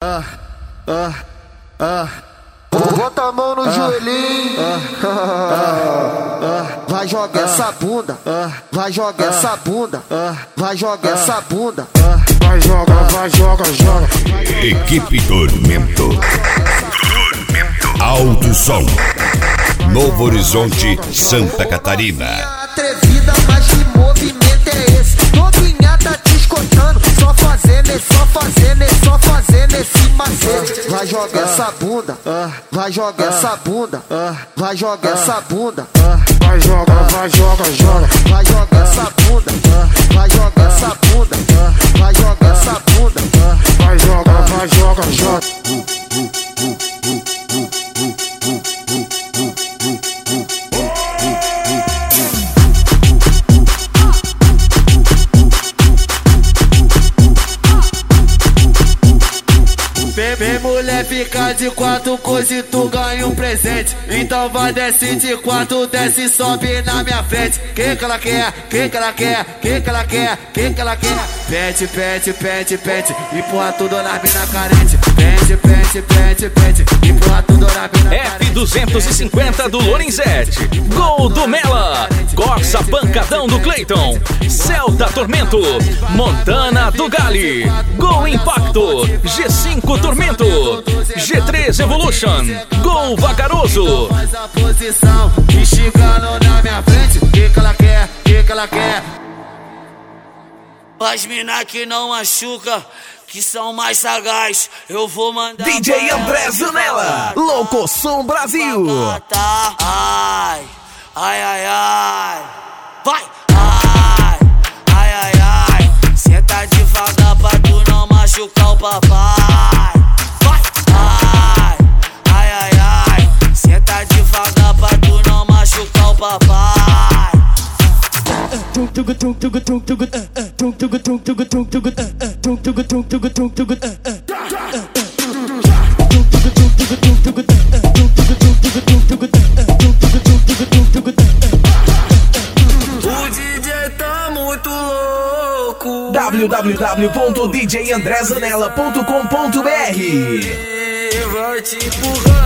Bota a mão no joelhinho. Vai jogar essa bunda. Vai jogar essa bunda. Vai jogar essa bunda. Vai joga. Equipe Tormento. Alto Som. Novo Horizonte, Santa Catarina. Atrevida, mas que movimento é esse? Novinha tá te escutando, só fazendo esse macete. Vai jogar essa bunda, vai jogar essa bunda, vai jogar essa bunda. Vai joga. Vai jogar essa bunda, vai jogar essa bunda, vai jogar essa bunda. Vai joga. Vem mulher, fica de quatro, coisa e tu ganha um presente. Então vai, desce de quatro, desce e sobe na minha frente. Que ela quer? Pente, empurra tudo na mina carente. Pente, empurra tudo na mina carente. F250 do Lorenzetti, Gol do Mela, Corsa Pancadão do Clayton, Celta Tormento, Montana do Gali, Gol Impacto, G5 Tormento, G3 Evolution, Gol Vagaroso. Faz a posição, enxigando na minha frente. Que ela quer? As mina que não machuca, que são mais sagaz, eu vou mandar. DJ André Zanella, Louco Som Brasil. Ai, vai. Ai, senta devagar pra tu não machucar o papai. Vai. Ai, senta devagar pra tu não machucar o papai. O DJ tá muito louco. www.djandrezanella.com.br. Vai te empurrar.